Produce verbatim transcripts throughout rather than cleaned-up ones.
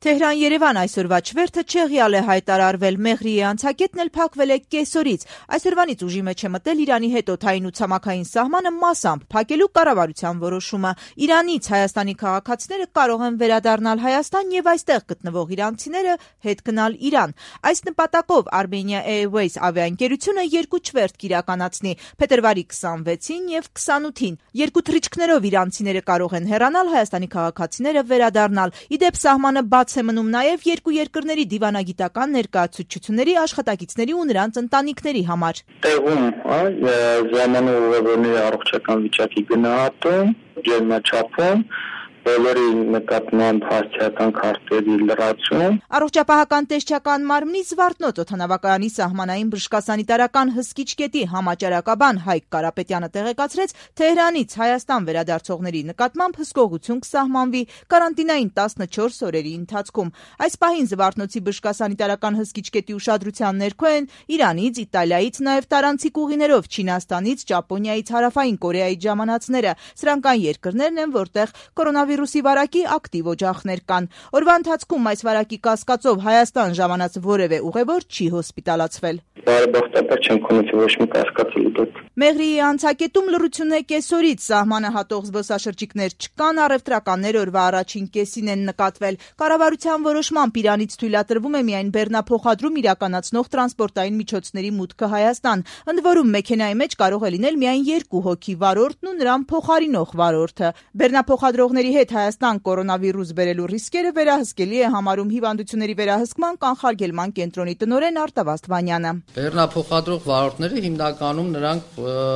Թեհրան-Երևան այսօրվա չվերթը չեղյալ է հայտարարվել, Մեղրիի անցակետն էլ փակվել է կեսօրից։ Այսօրվանից ուժի մեջ է մտել Իրանի հետ օդային ու ցամաքային սահմանը մասամբ փակելու կառավարության որոշումը։ Իրանից Հայաստանի քաղաքացիները կարող են վերադառնալ Հայաստան եւ այստեղ գտնվող իրանցիները հետ գնալ Իրան։ Այս նպատակով Armenia Airways ավիաընկերությունը երկու չվերթ կիրականացնի փետրվարի քսանվեցին եւ քսանութին։ Երկու թռիչքներով իրանցիները կարող են հեռանալ, Հայաստանի քաղաքացիները վերադառնալ։ Իդեպ սահմանը բաց է մնում նաև երկու երկրների դիվանագիտական ներկայացուցչությունների աշխատակիցների ու նրանց ընտանիքների համար։ Տեղում ժամանու ուղևորների առողջական վիճակի գնահատում, ջերմաչափում, բոլորի նկատմամբ հասարակական քարտերի լրացում։ Առողջապահական տեսչական մարմնի Զվարթնոց օդանավակայանի սահմանային բժշկասանիտարական հսկիչ կետի համաճարակաբան Հայկ Կարապետյանը տեղեկացրեց, Թեհրանից Հայաստան վերադարձողների նկատմամբ հսկողություն կսահմանվի կարանտինային տասնչորս օրերի ընթացքում։ Այս պահին Զվարթնոցի բժշկասանիտարական հսկիչ կետի ուշադրության ներքո են Իրանից, Իտալիայից, նաև տարանցիկ ուղիներով Չինաստանից, Ճապոնիայից, Հարավային Կորեայից ժամանածները։ Սրանք այն երկրներն են, որտեղ կորոնավիրուսի վարակի ակտիվ օջախներ կան։ Օրվա ընթացքում այս վարակի կասկածով Հայաստան ժամանած որևէ ուղևոր չի հոսպիտալացվել։ Բարեբախտաբար չեմ քննեցի ոչ մի կասկածելի դեպք։ Մեղրիի անցակետում լռություն է կեսօրից, սահմանը հատող զբոսաշրջիկներ չկան, առևտրականներ օրվա առաջին կեսին են նկատվել։ Կառավարության որոշմամբ Իրանից թույլատրվում է միայն բեռնափոխադրում իրականացնող տրանսպորտային միջոցների մուտքը Հայաստան։ Ընդ որում մեքենայի մեջ կարող է լինել միայն երկու հոգի, վարորդն ու նրան փոխարինող վարորդը։ Բեռնափոխադրողների հետ Հայաստան կորոնավիրուս բերելու ռիսկերը վերահսկելի է համարում հիվանդությունների վերահսկման կանխարգելման կենտրոնի տնօրեն Արտավազդ Վանյանը։ Բեռնափոխադրող վարորդները հիմնականում նրանք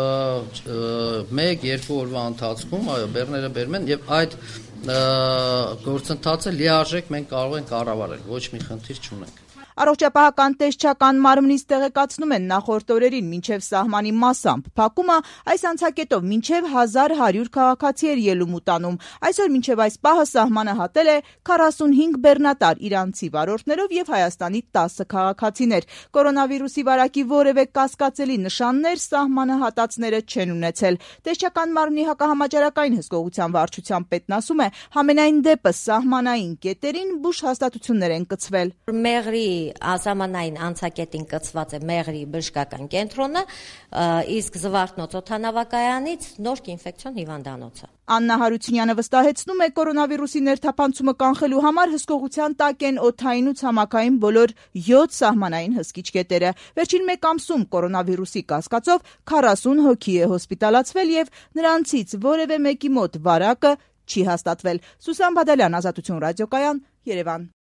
մեկ-երկու օրվա ընթացքում այո բեռները բերում են եւ այդ գործընթացը լիարժեք մենք կարող ենք կառավարել, ոչ մի խնդիր չունենք։ Առողջապահական տեսչական մարմնից տեղեկացնում են նախորդ օրերին մինչև սահմանի մասամբ փակումը այս անցակետով մինչև հազար հարյուր քաղաքացի էր ելում ու տանում։ Այսօր մինչև այս պահը սահմանը հատել է քառասունհինգ բեռնատար իրանցի վարորդներով եւ Հայաստանի տասը քաղաքացիներ։ Կորոնավիրուսի վարակի որևէ կասկածելի նշաններ սահմանը հատածները չեն ունեցել։ Տեսչական մարմնի հակահամաճարակային հսկողության վարչության պետն ասում է, համենայն դեպս սահմանային կետերին բուժ հաստատություններ են կցվել։ Մեղրի Ազամանային անցակետին կցված է Մեղրի բժշկական կենտրոնը, իսկ Զվարթնոց օդանավակայանից Նորք ինֆեկցիոն հիվանդանոցը։ Աննա Հարությունյանը վստահեցնում է, կորոնավիրուսի ներթափանցումը կանխելու համար հսկողության տակ են օդային ու ցամաքային բոլոր յոթ սահմանային հսկիչ կետերը։ Վերջին մեկ ամսում կորոնավիրուսի կասկածով քառասուն հոգի է հոսպիտալացվել եւ նրանցից որևէ մեկի մոտ վարակը չի հաստատվել։ Սուսան Բադալյան, Ազատություն ռադիոկայան, Երևան։